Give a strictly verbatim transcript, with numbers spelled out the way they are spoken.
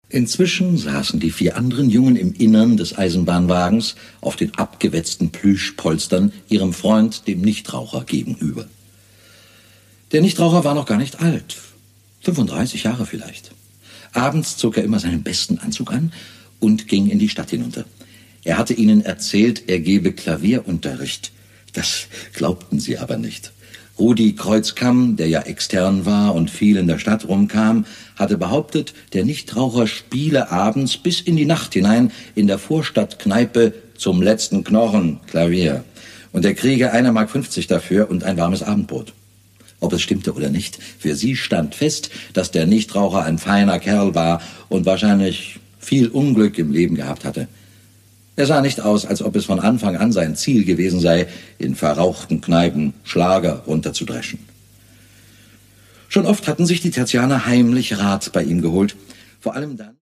Inzwischen saßen die vier anderen Jungen im Innern des Eisenbahnwagens auf den abgewetzten Plüschpolstern ihrem Freund, dem Nichtraucher, gegenüber. Der Nichtraucher war noch gar nicht alt, fünfunddreißig Jahre vielleicht. Abends zog er immer seinen besten Anzug an und ging in die Stadt hinunter. Er hatte ihnen erzählt, er gebe Klavierunterricht. Das glaubten sie aber nicht. Rudi Kreuzkamm, der ja extern war und viel in der Stadt rumkam, hatte behauptet, der Nichtraucher spiele abends bis in die Nacht hinein in der Vorstadtkneipe zum letzten Knochen Klavier. Und er kriege eine Mark fünfzig dafür und ein warmes Abendbrot. Ob es stimmte oder nicht, für sie stand fest, dass der Nichtraucher ein feiner Kerl war und wahrscheinlich viel Unglück im Leben gehabt hatte. Er sah nicht aus, als ob es von Anfang an sein Ziel gewesen sei, in verrauchten Kneipen Schlager runterzudreschen. Schon oft hatten sich die Tertianer heimlich Rat bei ihm geholt, vor allem dann